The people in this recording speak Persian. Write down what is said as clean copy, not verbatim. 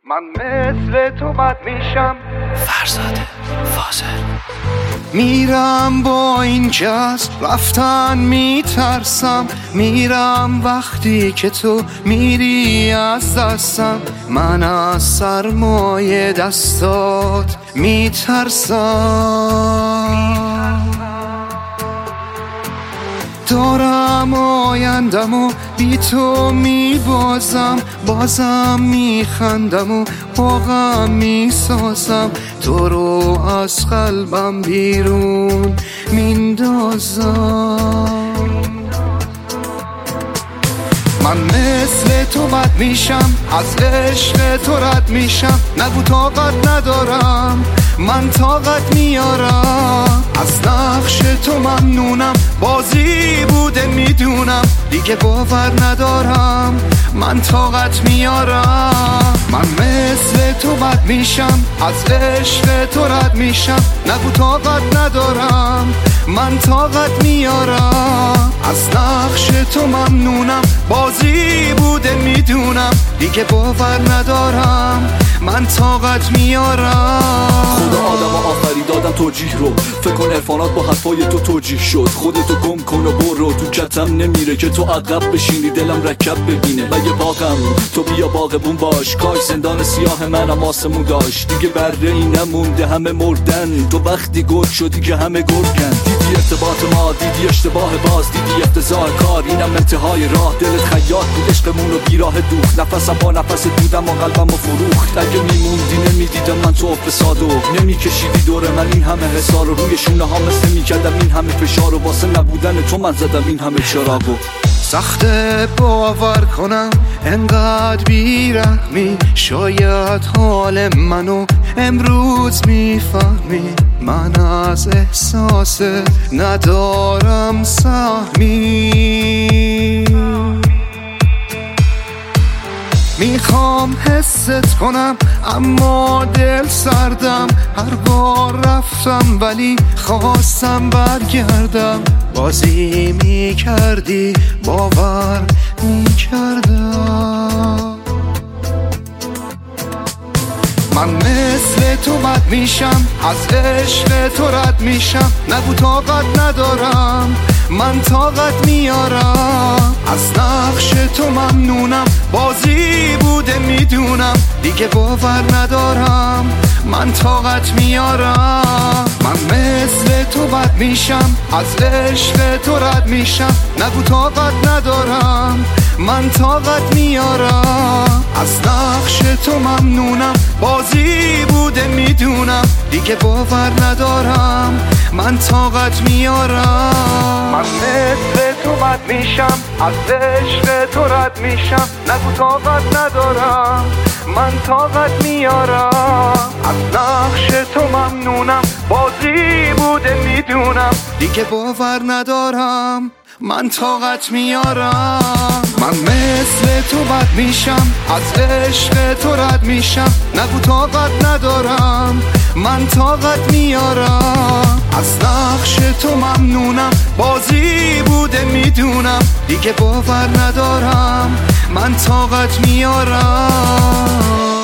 من مثل تو بد میشم. فرزاد فاضل. میرم با این جست رفتن میترسم، میرم وقتی که تو میری از دستم. من از سرمایه دستات میترسم. دارم آیندم و بی تو میبازم، بازم میخندم و با غم میسازم. تو رو از قلبم بیرون میندازم. من مثل تو بد میشم، از عشق تو رد میشم. نگو طاقت ندارم، من طاقت میارم. از نقش تو ممنونم، بازی بوده میدونم. دیگه باور ندارم، من طاقت میارم. من مثل تو بد میشم، از عشق تو رد میشم. نگو طاقت ندارم، من طاقت میارم. از نقش تو ممنونم، بازی بوده میدونم. دیگه باور ندارم، من طاقت میارم. خدا آدم آفرید دادم توجیه رو، فکر کن عرفانات با حرفای تو توجیه شد. خودتو گم کن و برو، تو کتم نمیره که تو عقب بشینی دلم رکب ببینه. مگه باغم تو بیا باغبون باش، کاش زندان سیاه منم آسمون داشت. دیگه بره ای نمونده همه مردن، تو وقتی گل شدی که همه گرگن. دیدی ارتباط ما، دیدی اشتباه باز، دیدی افتضاح کار، اینم انتهای راه. دلت خیاط بود عشقمون رو بیراه دوخت، نفسم با نفس بودم و قلبم رو فروخت. اگه میموندی نمیدیدم من تو فساد و نمیکشیدی دور من این همه حسار. و روی شونه ها مثل میکردم این همه فشار، و واسه نبودن تو من زدم این همه چراغو. سخت باور کنم انقدر بیرحمی، شاید حال منو امروز میفهمی. من از احساس ندارم سهمی، میخوام حست کنم اما دل سردم. هر بار رفتم ولی خواستم برگردم. بازی میکردی باور میکردم. من مثل تو بد میشم، از عشق تو رد میشم. نگو طاقت ندارم، من طاقت میارم. از نقش تو ممنونم، بازی بوده میدونم. دیگه باور ندارم، من طاقت میارم. من مثل تو بد میشم، از عشق تو رد میشم. نگو طاقت ندارم، من طاقت میارم. از نقش تو ممنونم، بازی بوده میدونم. دیگه باور ندارم، من طاقت میارم. من مثل تو بد میشم، از عشق تو رد میشم. نگو طاقت ندارم، من طاقت میارم. از نقش تو ممنونم، بازی بوده میدونم. دیگه باور ندارم، من طاقت میارم. من مثل تو بد میشم، از عشق تو رد میشم. نگو طاقت ندارم، من طاقت میارم. از نقش تو ممنونم، بازی بوده میدونم. دیگه باور ندارم، من طاقت میارم.